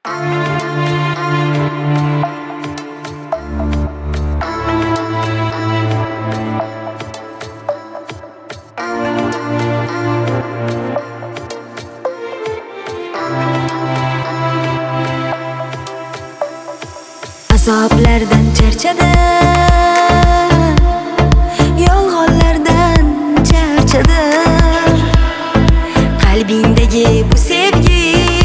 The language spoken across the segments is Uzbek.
Azoblardan charchadim, yolg'onlardan charchadim. Qalbingdagi bu sevgi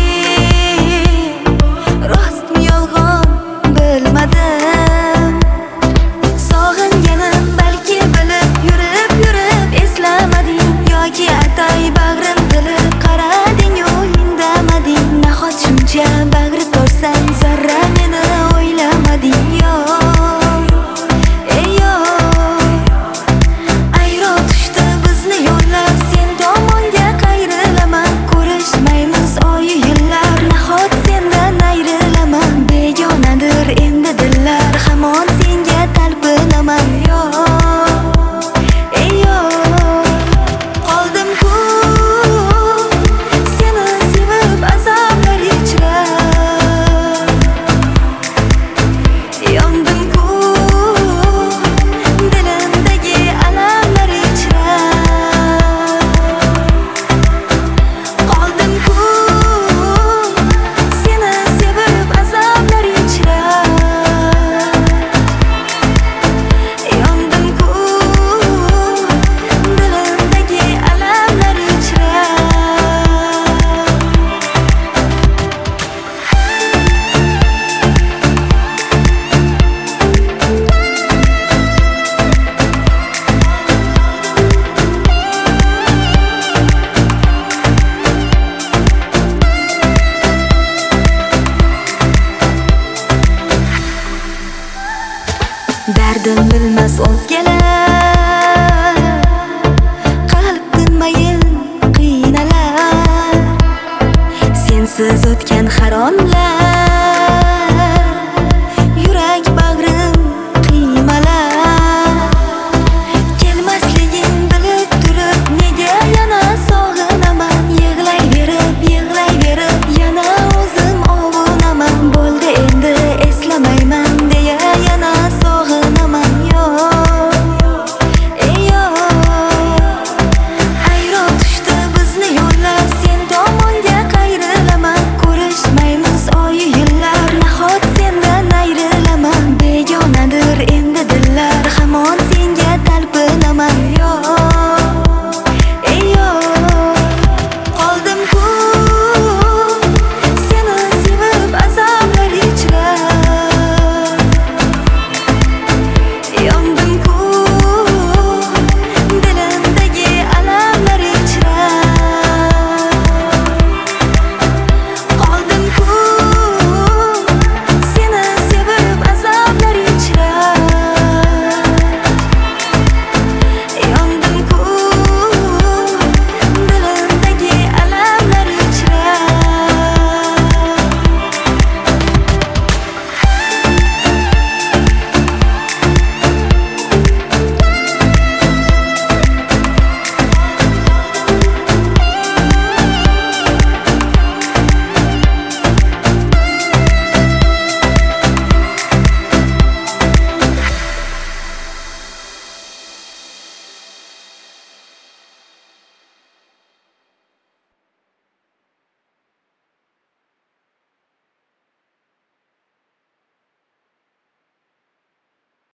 rostmi yolg'on bilmadim. Sog'inganim balki bilib yurib eslamading, yoki atay bag'rim bilib qarading-u indamading. Nahot shuncha bag'ri to'rsang zarra meni o'ylamading? Ayro tushdi bizni yo'llar, sen tomonga qayrilaman. Ko'rishmaymiz oyu yillar, nahot sendan ayrilaman. Begonadir endi dillar, hamon senga talpinaman. Qoldim-ku seni sevib azoblar ichra, yondim-ku dilimdagi alamlar ichra. Qoldim-ku seni sevib azoblar ichra, yondim-ku dilimdagi alamlar ichra. Dardim bilmas o'zgalar, qalb tinmayin qiynalar. Sensiz o'tgan har onlar